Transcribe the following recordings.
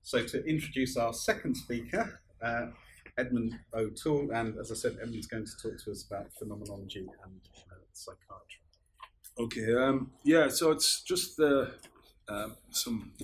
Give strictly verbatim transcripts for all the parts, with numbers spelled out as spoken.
So to introduce our second speaker, uh, Edmund O'Toole, and as I said, Edmund's going to talk to us about phenomenology and uh, psychiatry. Okay, um, yeah, so it's just uh, uh, some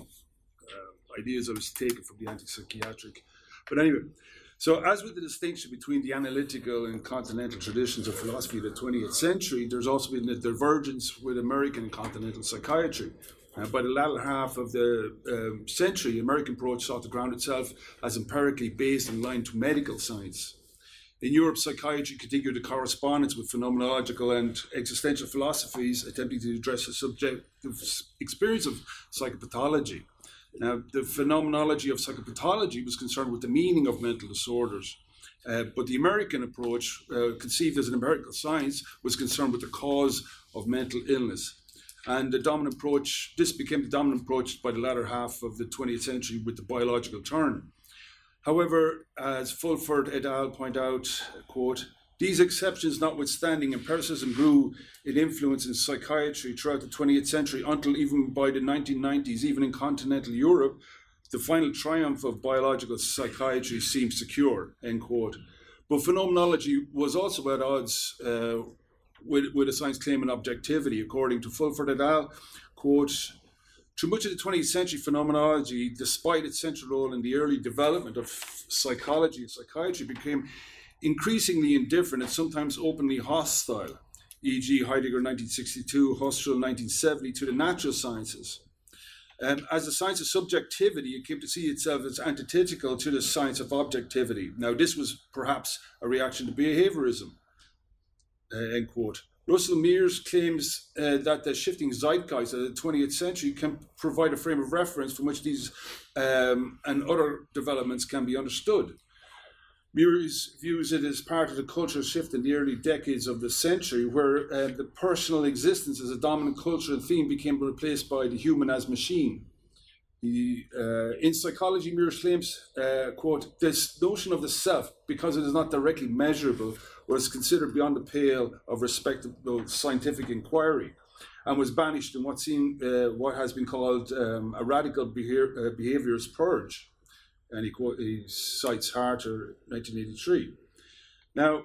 uh, ideas I was taken from the anti-psychiatric. But anyway, so as with the distinction between the analytical and continental traditions of philosophy of the twentieth century, there's also been a divergence with American and continental psychiatry. Uh, by the latter half of the um, century, the American approach sought to ground itself as empirically based and aligned to medical science. In Europe, psychiatry continued a correspondence with phenomenological and existential philosophies, attempting to address the subjective experience of psychopathology. Now, the phenomenology of psychopathology was concerned with the meaning of mental disorders, uh, but the American approach, uh, conceived as an empirical science, was concerned with the cause of mental illness. And the dominant approach, this became the dominant approach by the latter half of the twentieth century with the biological turn. However, as Fulford et al. Point out, quote, these exceptions notwithstanding, empiricism grew in influence in psychiatry throughout the twentieth century until even by the nineteen nineties, even in continental Europe, the final triumph of biological psychiatry seemed secure, end quote. But phenomenology was also at odds uh, with, with a science claiming objectivity, according to Fulford et al., quote, through much of the twentieth century, phenomenology, despite its central role in the early development of psychology and psychiatry, became increasingly indifferent and sometimes openly hostile, for example. Heidegger nineteen sixty-two, Husserl nineteen seventy, to the natural sciences. Um, as a science of subjectivity, it came to see itself as antithetical to the science of objectivity. Now, this was perhaps a reaction to behaviorism, uh, end quote. Russell Mears claims uh, that the shifting zeitgeist of the twentieth century can provide a frame of reference from which these um, and other developments can be understood. Mears views it as part of the cultural shift in the early decades of the century, where uh, the personal existence as a dominant cultural theme became replaced by the human as machine. The, uh, in psychology, Mears claims, uh, quote, this notion of the self, because it is not directly measurable, was considered beyond the pale of respectable scientific inquiry and was banished in what, seemed, uh, what has been called um, a radical behavior, uh, behaviorist purge. And he, quote, he cites Harter, nineteen eighty-three. Now,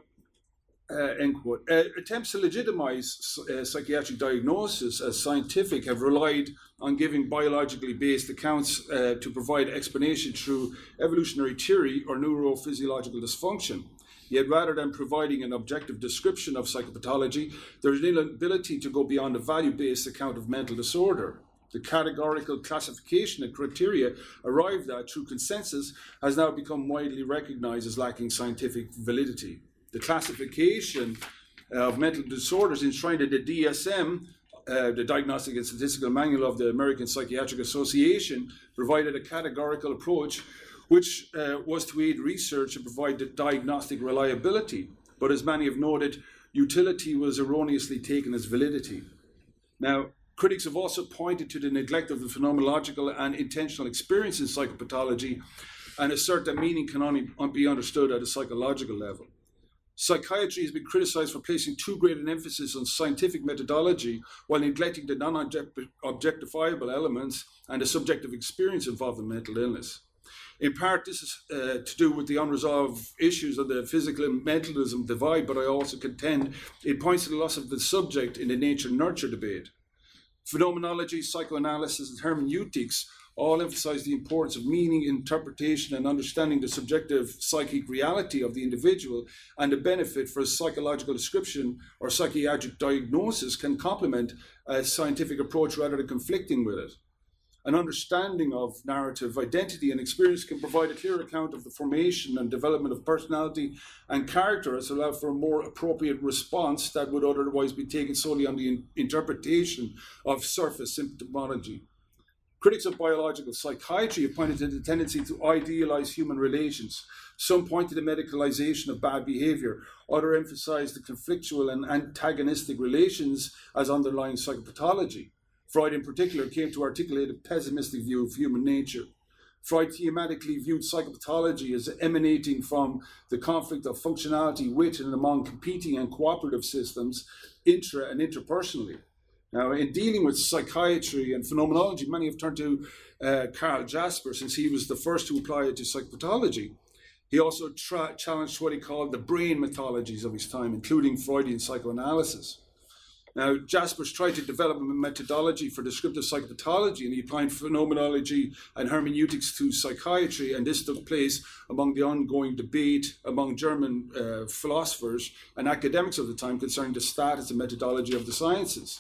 uh, end quote. Uh, attempts to legitimize uh, psychiatric diagnosis as scientific have relied on giving biologically based accounts uh, to provide explanation through evolutionary theory or neurophysiological dysfunction. Yet rather than providing an objective description of psychopathology, there is an inability to go beyond a value-based account of mental disorder. The categorical classification and criteria arrived at through consensus has now become widely recognized as lacking scientific validity. The classification of mental disorders enshrined in the D S M, uh, the Diagnostic and Statistical Manual of the American Psychiatric Association, provided a categorical approach which uh, was to aid research and provide the diagnostic reliability. But as many have noted, utility was erroneously taken as validity. Now, critics have also pointed to the neglect of the phenomenological and intentional experience in psychopathology and assert that meaning can only be understood at a psychological level. Psychiatry has been criticized for placing too great an emphasis on scientific methodology while neglecting the non-objectifiable elements and the subjective experience involved in mental illness. In part, this is uh, to do with the unresolved issues of the physical and mentalism divide, but I also contend it points to the loss of the subject in the nature-nurture debate. Phenomenology, psychoanalysis, and hermeneutics all emphasize the importance of meaning, interpretation, and understanding the subjective psychic reality of the individual, and the benefit for a psychological description or psychiatric diagnosis can complement a scientific approach rather than conflicting with it. An understanding of narrative identity and experience can provide a clear account of the formation and development of personality and character as allow for a more appropriate response that would otherwise be taken solely on the in- interpretation of surface symptomology. Critics of biological psychiatry have pointed to the tendency to idealize human relations. Some point to the medicalization of bad behavior. Others emphasize the conflictual and antagonistic relations as underlying psychopathology. Freud in particular came to articulate a pessimistic view of human nature. Freud thematically viewed psychopathology as emanating from the conflict of functionality with and among competing and cooperative systems, intra and interpersonally. Now, in dealing with psychiatry and phenomenology, many have turned to uh, Karl Jasper, since he was the first to apply it to psychopathology. He also tra- challenged what he called the brain mythologies of his time, including Freudian psychoanalysis. Now, Jaspers tried to develop a methodology for descriptive psychopathology, and he applied phenomenology and hermeneutics to psychiatry, and this took place among the ongoing debate among German uh, philosophers and academics of the time concerning the status and methodology of the sciences.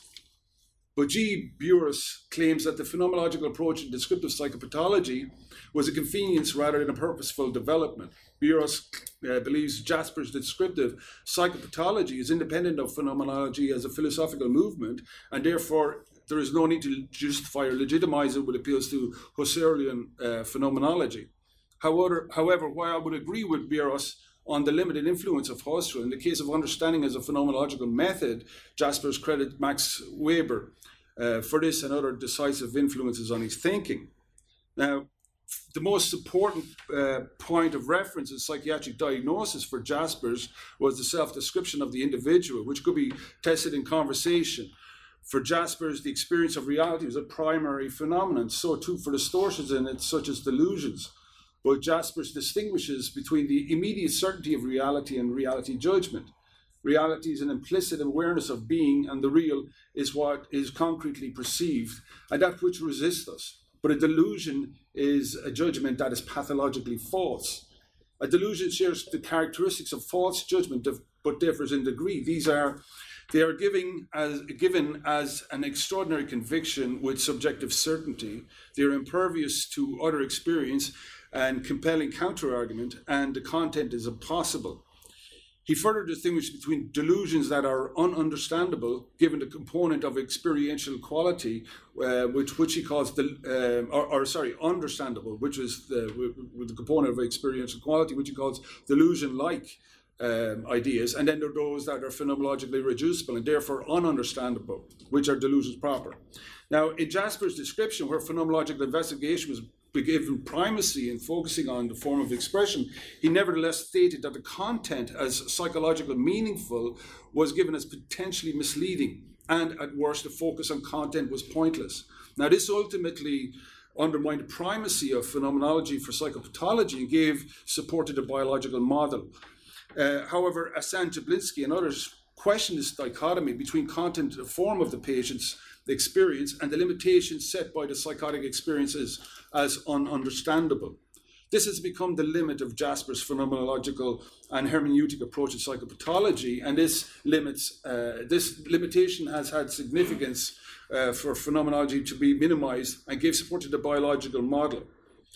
But G. Burrus claims that the phenomenological approach in descriptive psychopathology was a convenience rather than a purposeful development. Burrus uh, believes Jasper's descriptive psychopathology is independent of phenomenology as a philosophical movement, and therefore there is no need to justify or legitimize it with appeals to Husserlian uh, phenomenology. However, however, while I would agree with Burrus on the limited influence of Husserl, in the case of understanding as a phenomenological method, Jaspers credits Max Weber uh, for this and other decisive influences on his thinking. Now, the most important uh, point of reference in psychiatric diagnosis for Jaspers was the self-description of the individual, which could be tested in conversation. For Jaspers, the experience of reality was a primary phenomenon, so too for distortions in it, such as delusions. But Jaspers distinguishes between the immediate certainty of reality and reality judgment. Reality is an implicit awareness of being, and the real is what is concretely perceived, and that which resists us. But a delusion is a judgment that is pathologically false. A delusion shares the characteristics of false judgment, but differs in degree. These are, they are giving as, given as an extraordinary conviction with subjective certainty. They are impervious to other experience and compelling counter-argument, and the content is impossible. He further distinguished between delusions that are ununderstandable, given the component of experiential quality, uh, which which he calls the, uh, or, or sorry, understandable, which is the, with the component of experiential quality, which he calls delusion-like um, ideas, and then there are those that are phenomenologically reducible and therefore ununderstandable, which are delusions proper. Now, in Jasper's description, where phenomenological investigation was given primacy in focusing on the form of expression, he nevertheless stated that the content as psychologically meaningful was given as potentially misleading, and at worst the focus on content was pointless. Now, this ultimately undermined the primacy of phenomenology for psychopathology and gave support to the biological model. Uh, however, Asan Jablinski and others questioned this dichotomy between content and the form of the patient's experience and the limitations set by the psychotic experiences as ununderstandable. This has become the limit of Jasper's phenomenological and hermeneutic approach to psychopathology, and this limits uh, this limitation has had significance uh, for phenomenology to be minimized and gave support to the biological model.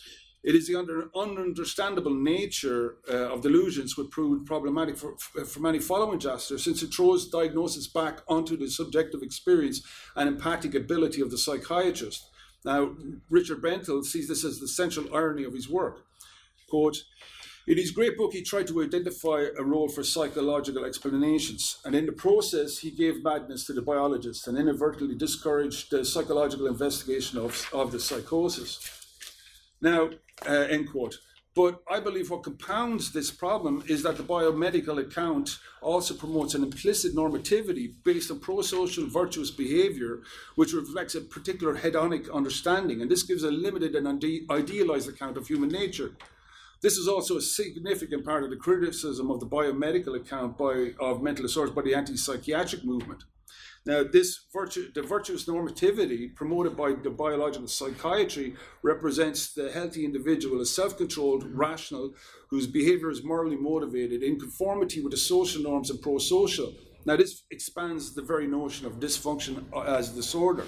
It is the under, ununderstandable nature uh, of delusions which proved problematic for, for many following Jasper, since it throws diagnosis back onto the subjective experience and empathic ability of the psychiatrist. Now, Richard Benthel sees this as the central irony of his work. Quote, in his great book, he tried to identify a role for psychological explanations, and in the process, he gave madness to the biologist and inadvertently discouraged the psychological investigation of, of the psychosis. Now, uh, end quote. But I believe what compounds this problem is that the biomedical account also promotes an implicit normativity based on pro-social virtuous behavior, which reflects a particular hedonic understanding, and this gives a limited and idealized account of human nature. This is also a significant part of the criticism of the biomedical account by, of mental disorders by the anti-psychiatric movement. Now, this virtue, the virtuous normativity promoted by the biological psychiatry represents the healthy individual as self-controlled, rational, whose behavior is morally motivated, in conformity with the social norms and pro-social. Now, this expands the very notion of dysfunction as disorder.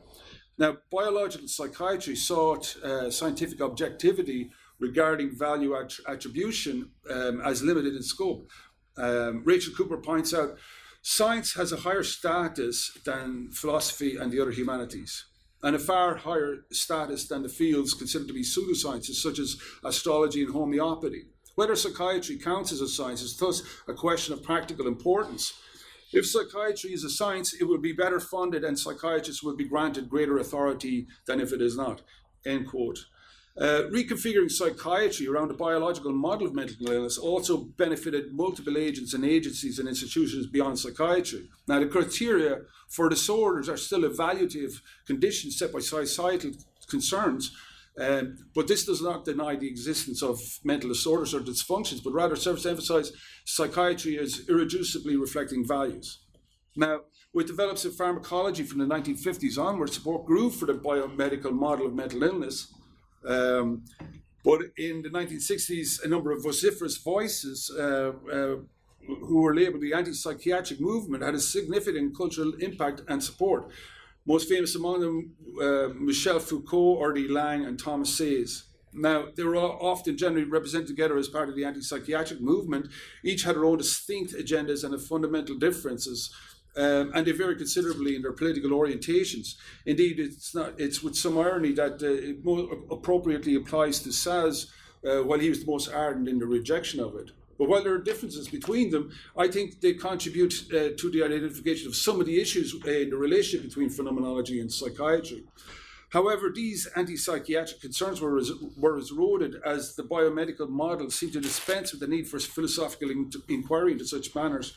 Now, biological psychiatry sought uh, scientific objectivity regarding value att- attribution um, as limited in scope. Um, Rachel Cooper points out, science has a higher status than philosophy and the other humanities, and a far higher status than the fields considered to be pseudosciences such as astrology and homeopathy. Whether psychiatry counts as a science is thus a question of practical importance. If psychiatry is a science, it would be better funded and psychiatrists would be granted greater authority than if it is not, end quote. Uh, reconfiguring psychiatry around a biological model of mental illness also benefited multiple agents and agencies and institutions beyond psychiatry. Now, the criteria for disorders are still evaluative conditions set by societal concerns, um, but this does not deny the existence of mental disorders or dysfunctions, but rather serves to emphasize psychiatry as irreducibly reflecting values. Now, with developments in pharmacology from the nineteen fifties onwards, support grew for the biomedical model of mental illness. Um, but in the nineteen sixties, a number of vociferous voices uh, uh, who were labeled the anti-psychiatric movement had a significant cultural impact and support. Most famous among them, uh, Michel Foucault, R D Laing, and Thomas Sayers. Now, they were all often generally represented together as part of the anti-psychiatric movement. Each had their own distinct agendas and fundamental differences. Um, and they vary considerably in their political orientations. Indeed, it's not. It's with some irony that uh, it more appropriately applies to Saz, uh, while he was the most ardent in the rejection of it. But while there are differences between them, I think they contribute uh, to the identification of some of the issues in the relationship between phenomenology and psychiatry. However, these anti-psychiatric concerns were, were eroded as the biomedical model seemed to dispense with the need for philosophical in- inquiry into such matters.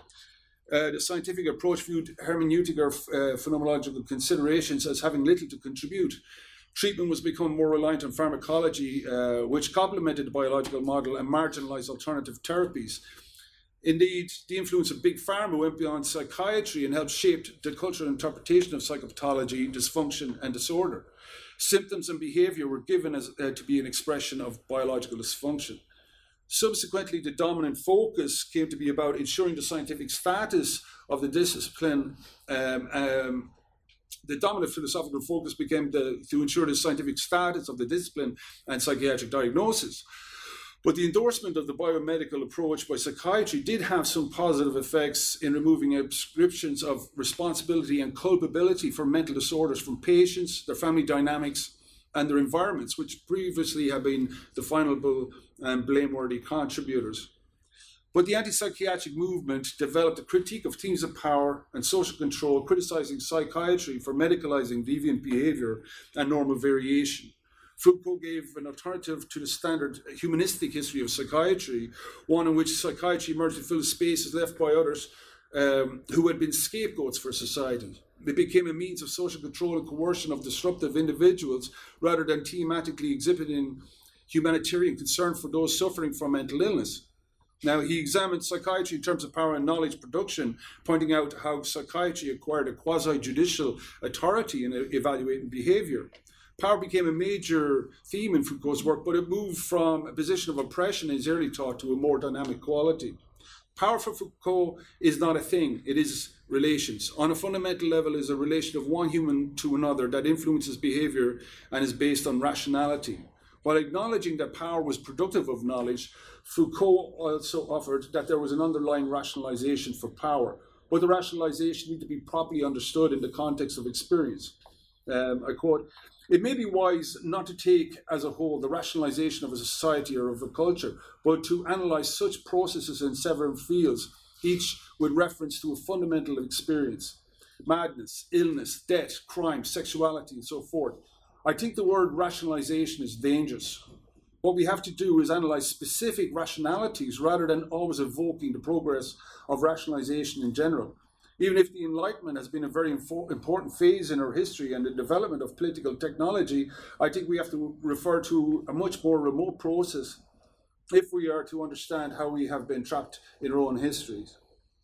Uh, the scientific approach viewed hermeneutic or uh, phenomenological considerations as having little to contribute. Treatment was becoming more reliant on pharmacology, uh, which complemented the biological model and marginalized alternative therapies. Indeed, the influence of Big Pharma went beyond psychiatry and helped shape the cultural interpretation of psychopathology, dysfunction, and disorder. Symptoms and behavior were given as, uh, to be an expression of biological dysfunction. Subsequently, the dominant focus came to be about ensuring the scientific status of the discipline. Um, um, the dominant philosophical focus became the, to ensure the scientific status of the discipline and psychiatric diagnosis. But the endorsement of the biomedical approach by psychiatry did have some positive effects in removing ascriptions of responsibility and culpability for mental disorders from patients, their family dynamics, and their environments, which previously had been definable and blameworthy contributors. But the anti-psychiatric movement developed a critique of themes of power and social control, criticizing psychiatry for medicalizing deviant behavior and normal variation. Foucault gave an alternative to the standard humanistic history of psychiatry, one in which psychiatry emerged to fill spaces left by others um, who had been scapegoats for society. It became a means of social control and coercion of disruptive individuals rather than thematically exhibiting humanitarian concern for those suffering from mental illness. Now, he examined psychiatry in terms of power and knowledge production, pointing out how psychiatry acquired a quasi-judicial authority in evaluating behavior. Power became a major theme in Foucault's work, but it moved from a position of oppression in his early thought to a more dynamic quality. Power for Foucault is not a thing, it is relations. On a fundamental level, it is a relation of one human to another that influences behavior and is based on rationality. While acknowledging that power was productive of knowledge, Foucault also offered that there was an underlying rationalization for power, but the rationalization needed to be properly understood in the context of experience. Um, I quote, "It may be wise not to take as a whole the rationalization of a society or of a culture, but to analyze such processes in several fields, each with reference to a fundamental experience. Madness, illness, death, crime, sexuality, and so forth. I think the word rationalization is dangerous. What we have to do is analyze specific rationalities rather than always evoking the progress of rationalization in general. Even if the Enlightenment has been a very infor- important phase in our history and the development of political technology, I think we have to refer to a much more remote process if we are to understand how we have been trapped in our own histories."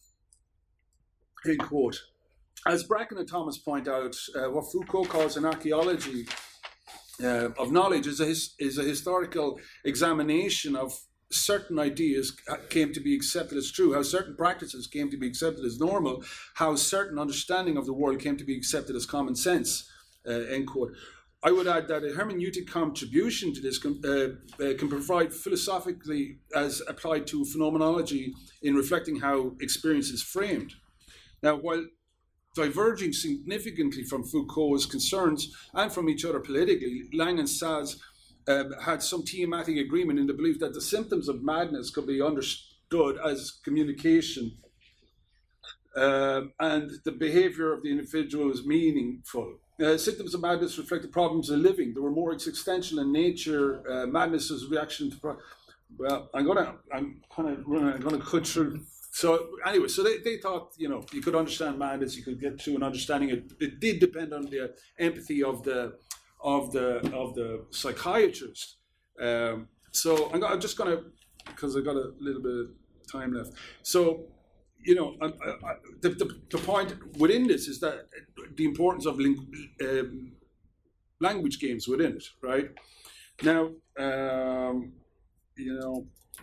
End quote. As Bracken and Thomas point out, uh, what Foucault calls an archaeology uh, of knowledge is a, his, is a historical examination of certain ideas came to be accepted as true, how certain practices came to be accepted as normal, how certain understanding of the world came to be accepted as common sense, uh, end quote. I would add that a hermeneutic contribution to this can, uh, uh, can provide philosophically as applied to phenomenology in reflecting how experience is framed. Now, while diverging significantly from Foucault's concerns and from each other politically, Laing and Saz Uh, had some thematic agreement in the belief that the symptoms of madness could be understood as communication um, and the behavior of the individual is meaningful. Uh, symptoms of madness reflected problems of living. They were more existential in nature. Uh, madness is a reaction to. Pro- well, I'm gonna, I'm kind of running. I'm gonna cut through. So anyway, so they, they thought, you know, you could understand madness. You could get to an understanding. It it did depend on the empathy of the of the of the psychiatrist. Um, so I'm, I'm just gonna, because I've got a little bit of time left. So. You know, I, I, the, the the point within this is that the importance of ling- um, language games within it, right? Now, um, you know,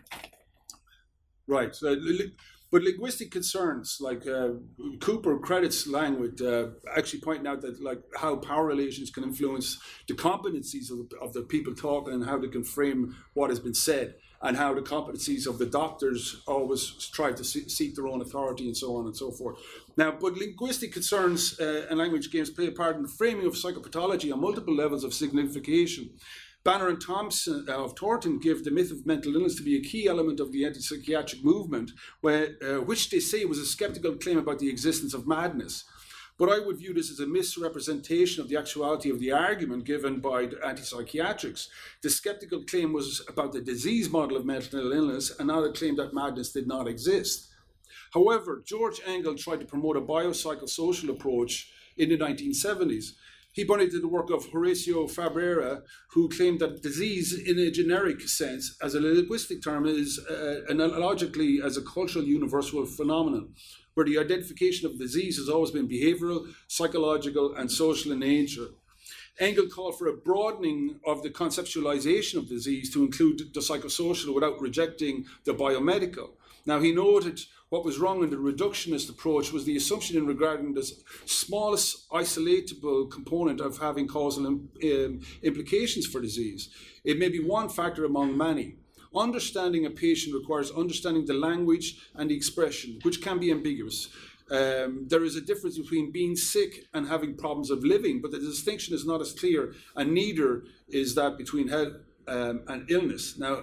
right. So, li- but linguistic concerns, like uh, Cooper credits Lang with uh, actually pointing out that, like, how power relations can influence the competencies of, of the people talking and how they can frame what has been said, and how the competencies of the doctors always try to see, seek their own authority and so on and so forth. Now, but linguistic concerns uh, and language games play a part in the framing of psychopathology on multiple levels of signification. Banner and Thompson uh, of Thornton give the myth of mental illness to be a key element of the anti-psychiatric movement, where, uh, which they say was a skeptical claim about the existence of madness. But I would view this as a misrepresentation of the actuality of the argument given by the anti-psychiatrics. The skeptical claim was about the disease model of mental illness, and not a claim that madness did not exist. However, George Engel tried to promote a biopsychosocial approach in the nineteen seventies. He pointed to the work of Horacio Fabrera, who claimed that disease in a generic sense, as a linguistic term, is uh, analogically as a cultural universal phenomenon, where the identification of disease has always been behavioral, psychological, and social in nature. Engel called for a broadening of the conceptualization of disease to include the psychosocial without rejecting the biomedical. Now, he noted what was wrong in the reductionist approach was the assumption in regarding the smallest isolatable component of having causal um, implications for disease. It may be one factor among many. Understanding a patient requires understanding the language and the expression, which can be ambiguous. Um, there is a difference between being sick and having problems of living, but the distinction is not as clear, and neither is that between health um, and illness. Now,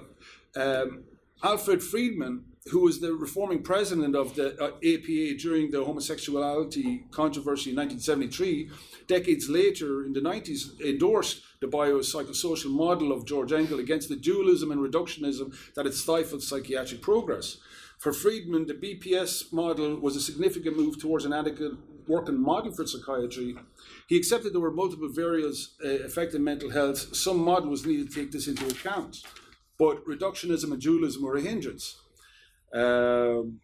um, Alfred Friedman, who was the reforming president of the uh, A P A during the homosexuality controversy in nineteen seventy-three, decades later in the nineties, endorsed the biopsychosocial model of George Engel against the dualism and reductionism that had stifled psychiatric progress. For Friedman, the B P S model was a significant move towards an adequate working model for psychiatry. He accepted there were multiple variables uh, affecting mental health. Some model was needed to take this into account, but reductionism and dualism were a hindrance. Um,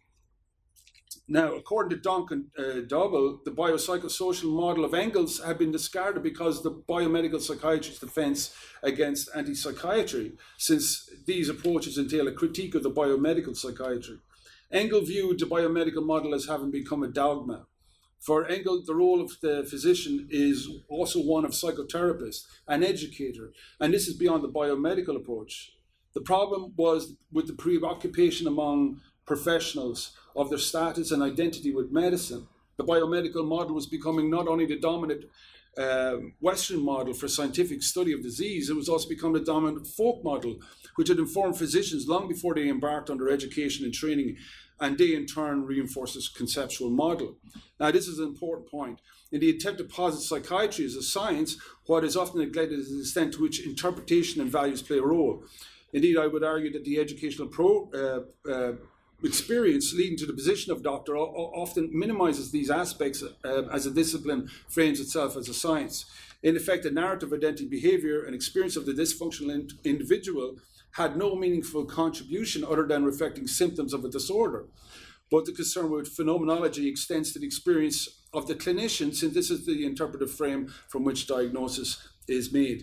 now, according to Duncan uh, Double, the biopsychosocial model of Engels had been discarded because the biomedical psychiatrist's defense against anti-psychiatry, since these approaches entail a critique of the biomedical psychiatry. Engel viewed the biomedical model as having become a dogma. For Engel, the role of the physician is also one of psychotherapist, an educator, and this is beyond the biomedical approach. The problem was with the preoccupation among professionals of their status and identity with medicine. The biomedical model was becoming not only the dominant uh, Western model for scientific study of disease, it was also become the dominant folk model, which had informed physicians long before they embarked on their education and training, and they in turn reinforced this conceptual model. Now, this is an important point. In the attempt to posit psychiatry as a science, what is often neglected is the extent to which interpretation and values play a role. Indeed, I would argue that the educational pro, uh, uh, experience leading to the position of doctor o- often minimizes these aspects uh, as a discipline frames itself as a science. In effect, the narrative identity, behavior, and experience of the dysfunctional in- individual had no meaningful contribution other than reflecting symptoms of a disorder. But the concern with phenomenology extends to the experience of the clinician, since this is the interpretive frame from which diagnosis is made.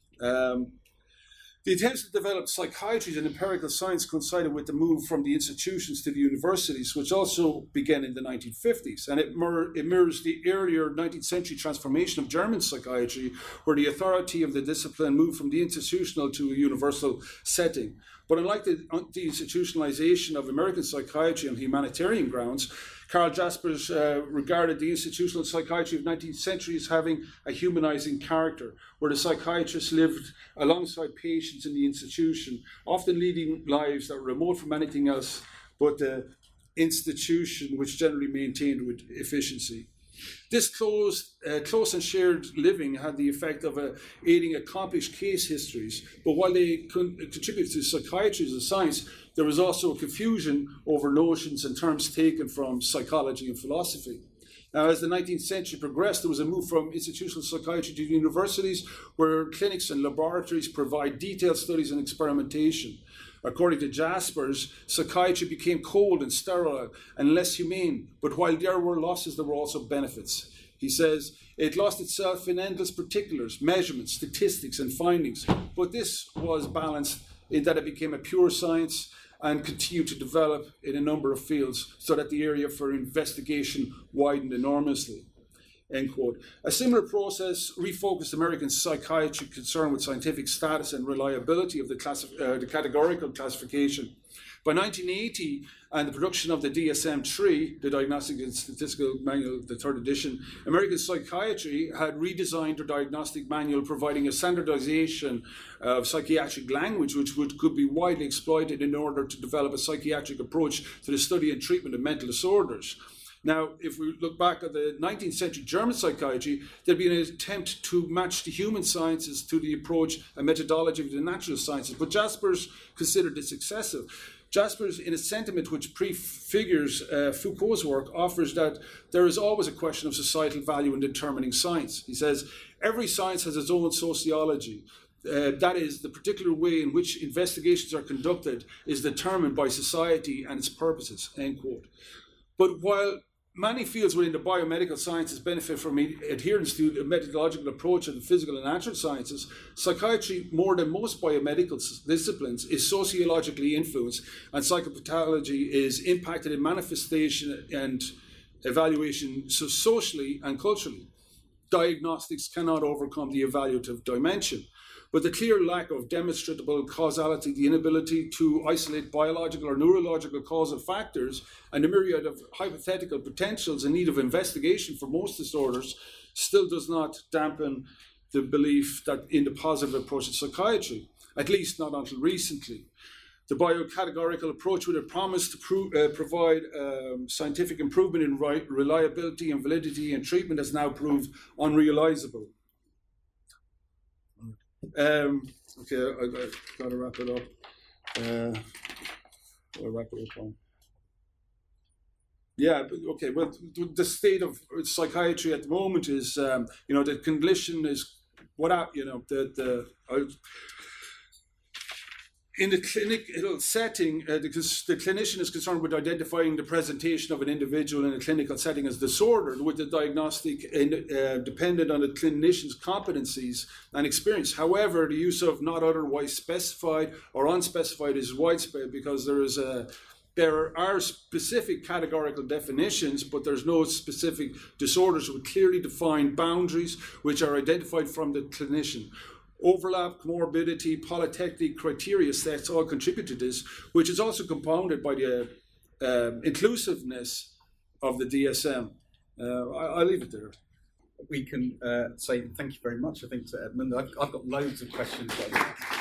Um, The attempts to develop psychiatry as an empirical science coincided with the move from the institutions to the universities, which also began in the nineteen fifties. And it, mir- it mirrors the earlier nineteenth century transformation of German psychiatry, where the authority of the discipline moved from the institutional to a universal setting. But unlike the, the institutionalization of American psychiatry on humanitarian grounds, Karl Jaspers uh, regarded the institutional psychiatry of the nineteenth century as having a humanizing character, where the psychiatrists lived alongside patients in the institution, often leading lives that were remote from anything else but the institution, which generally maintained with efficiency. This close, uh, close and shared living had the effect of uh, aiding accomplished case histories, but while they con- contributed to psychiatry as a science, there was also a confusion over notions and terms taken from psychology and philosophy. Now, as the nineteenth century progressed, there was a move from institutional psychiatry to universities, where clinics and laboratories provide detailed studies and experimentation. According to Jaspers, psychiatry became cold and sterile and less humane, but while there were losses, there were also benefits. He says, it lost itself in endless particulars, measurements, statistics, and findings, but this was balanced in that it became a pure science and continued to develop in a number of fields so that the area for investigation widened enormously. End quote. A similar process refocused American psychiatry concerned with scientific status and reliability of the, classif- uh, the categorical classification. By nineteen eighty, and the production of the D S M three, the Diagnostic and Statistical Manual, the third edition, American psychiatry had redesigned their diagnostic manual, providing a standardization of psychiatric language which would, could be widely exploited in order to develop a psychiatric approach to the study and treatment of mental disorders. Now, if we look back at the nineteenth century German psychiatry, there'd been an attempt to match the human sciences to the approach and methodology of the natural sciences, but Jaspers considered this excessive. Jaspers, in a sentiment which prefigures uh, Foucault's work, offers that there is always a question of societal value in determining science. He says, every science has its own sociology. Uh, that is, the particular way in which investigations are conducted is determined by society and its purposes, end quote. But while many fields within the biomedical sciences benefit from adherence to a methodological approach of the physical and natural sciences, psychiatry, more than most biomedical disciplines, is sociologically influenced, and psychopathology is impacted in manifestation and evaluation so socially and culturally. Diagnostics cannot overcome the evaluative dimension. But the clear lack of demonstrable causality, the inability to isolate biological or neurological causal factors, and the myriad of hypothetical potentials in need of investigation for most disorders still does not dampen the belief that in the positive approach to psychiatry, at least not until recently. The biocategorical approach with a promise to pro- uh, provide um, scientific improvement in right, reliability and validity in treatment has now proved unrealizable. Um, okay, I, I gotta wrap it up. Uh, I'll wrap it up on. Yeah, okay. Well, the state of psychiatry at the moment is, um, you know, the condition is what you know the the. Uh, In the clinical setting, uh, the, the clinician is concerned with identifying the presentation of an individual in a clinical setting as disordered, with the diagnostic in, uh, dependent on the clinician's competencies and experience. However, the use of not otherwise specified or unspecified is widespread because there is a there are specific categorical definitions, but there's no specific disorders with clearly defined boundaries which are identified from the clinician. Overlap, comorbidity, polytechnic criteria sets all contribute to this, which is also compounded by the uh, inclusiveness of the D S M. Uh, I, I'll leave it there. We can uh, say thank you very much, I think, to Edmund. I've, I've got loads of questions.